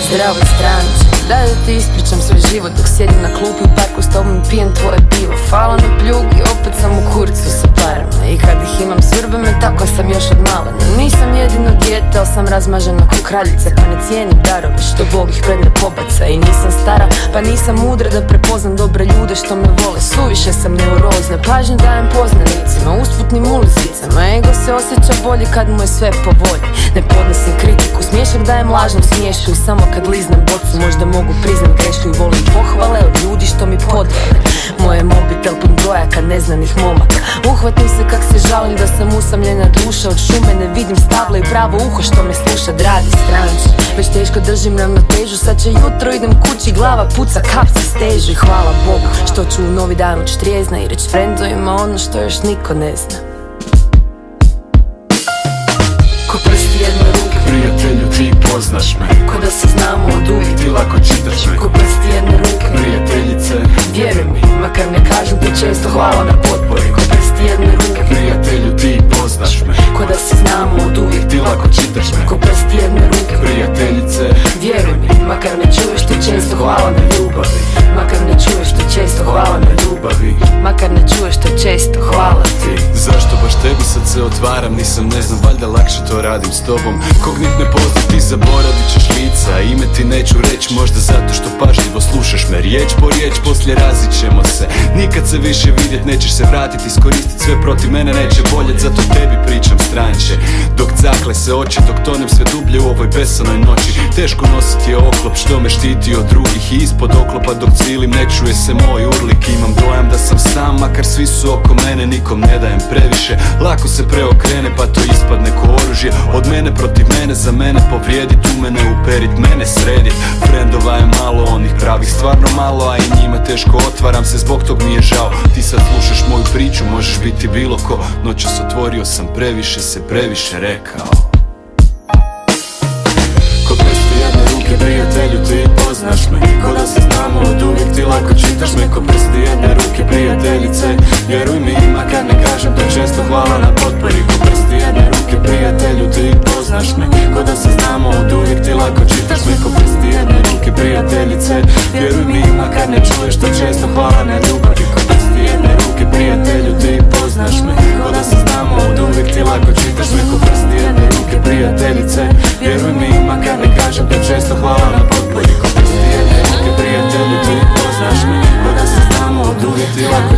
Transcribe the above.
Zdravo stranče, daj da ti ispričam svoj život dok sjedim na klupi u parku s tobom i pijem tvoje pivo. Hvala na pljugi, opet sam u kurcu sa parama i kad ih imam svrbe me, tako sam još od malena. Nisam jedino dijete, ali sam razmažena ko kraljica, pa ne cijenim darove što Bog ih pred me pobaca. I nisam stara, pa nisam mudra da prepoznam dobre ljude što me vole. Suviše sam neurozna, pažnju dajem poznanicima, usputnim ulazicama. Ego se osjeća bolje kad mu je sve po volji. Ne podnosim kritiku, smiješak dajem lažnom smiješku i samo kad liznem bocu možda mogu priznat grešku. I volim pohvale od ljudi što mi podvale. Moje mobitel pun brojaka neznanih momaka. Uhvatim se kak se žalim da sam usamljena duša. Od šume ne vidim stabla i pravo uho što me sluša. Dragi stranče, već teško držim ravnotežu. Sad će jutro, idem kući, glava puca, kapci stežu. I hvala Bogu što ću u novi dan ući trijezna i reći frendovima ono što još niko ne zna. Ko prsti jedne ruke, prijatelju ti poznaš me, ko da se znamo od uvijek. ti lako čitaš me, Ko prsti jedne ruke, prijateljice. vjeruj mi, makar ne kažem ti često hvala na potpori. Ko prsti jedne ruke, Prijatelju ti poznaš me, ko da se znamo od uvijek. ti lako čitaš me, Ko prsti jedne ruke, prijateljice. vjeruj mi, makar ne čuješ ti često hvala na ljubavi. Makar ne čuješ ti često hvala na ljubavi. Makar ne čuješ ti često hvala ti. Zašto baš tebi sad se otvaram, nisam ne znam, valjda lakše to radim s tobom. Kog nit ne pozna ti zaboravit ćeš lica, a ime ti neću reći, možda zato što pažljivo slušaš me. Riječ po riječ poslije razit ćemo se, nikad se više vidjet nećeš se vratit. Iskoristit sve protiv mene neće boljet, zato tebi pričam stranče. Dok cakle se oči, dok tonem sve dublje u ovoj besanoj noći. Teško nosit je oklop što me štiti od drugih, i ispod oklopa dok cilim ne čuje se moj urlik. Imam dojam da sam sam, makar svi su oko mene, nikom ne dajem previše. Lako se preokrene pa to ispadne ko oružje. Od mene protiv mene, za mene povrijedit, u mene uperit, mene sredit. Frendova je malo, onih pravih stvarno malo, a i njima teško otvaram se, zbog tog mi je žao. Ti sad slušaš moju priču, možeš biti bilo ko. Noćas otvorio sam previše, se previše rekao. Ko prsti jedne ruke, prijatelju ti poznaš me, ko da se znamo od uvijek, ti lako čitaš me. Ko prsti jedne ruke, prijateljice, vjeruj mi, makar ne kažem to često hvala na potpori. Ko prsti jedne ruke, prijatelju ti poznaš me, ko da se znamo od uvijek, ti lako čitaš me. Ko prsti jedne ruke, prijateljice, vjeruj mi, makar ne čuješ to često hvala na ljubavi. Ko prsti jedne ruke, prijatelju ti poznaš me, ko da se znamo od uvijek, ti lako čitaš me. Ko prsti jedne ruke, prijateljice, vjeruj mi, makar ne kažem to često hvala na potpori. Ko prsti jedne ruke, prijatelju ti poznaš me, ko da se znamo od uvijek, ti lako